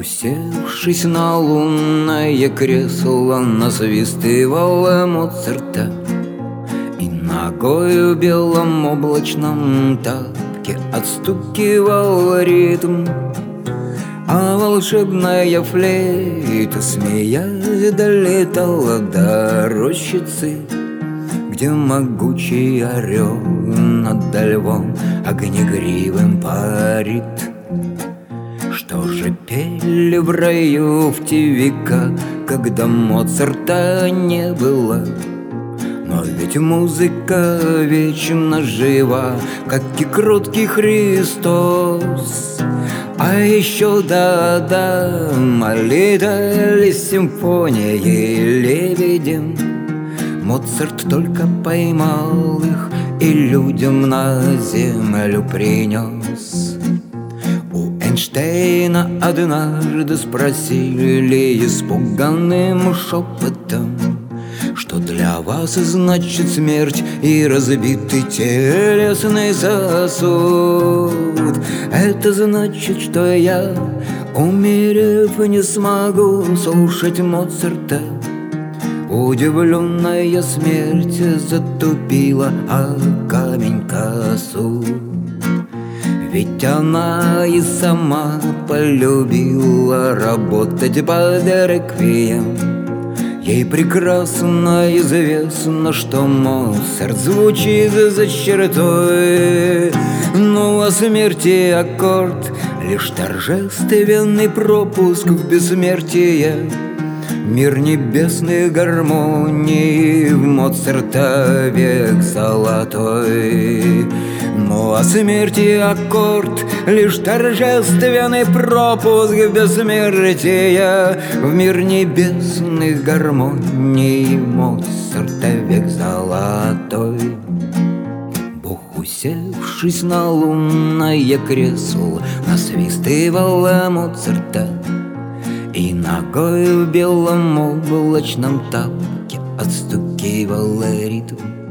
Усевшись на лунное кресло, насвистывала Моцарта и ногою в белом облачном тапке отстукивал ритм. А волшебная флейта, смеясь, долетала до рощицы, где могучий орел над львом огнегривым парит. Что же пели в раю в те века, когда Моцарта не было? Но ведь музыка вечно жива, как и кроткий Христос. А еще да-да, летали симфонии лебедем. Моцарт только поймал их и людям на землю принес. У Эйнштейна однажды спросили испуганным шепотом: что для вас значит смерть и разбитый телесный сосуд? Это значит, что я, умерев, не смогу слушать Моцарта. Удивленная смерть затупила о камень косу. Ведь она и сама полюбила работать под реквием. Ей прекрасно известно, что Моцарт звучит за чертой. Но о смерти аккорд — лишь торжественный пропуск в бессмертие. Мир небесных гармоний, в Моцарта век золотой. Но о смерти аккорд — лишь торжественный пропуск в бессмертие. В мир небесных гармоний, Моцарта век золотой. Бог, усевшись на лунное кресло, насвистывала Моцарта и ногой в белом облачном тапке отстукивала ритм.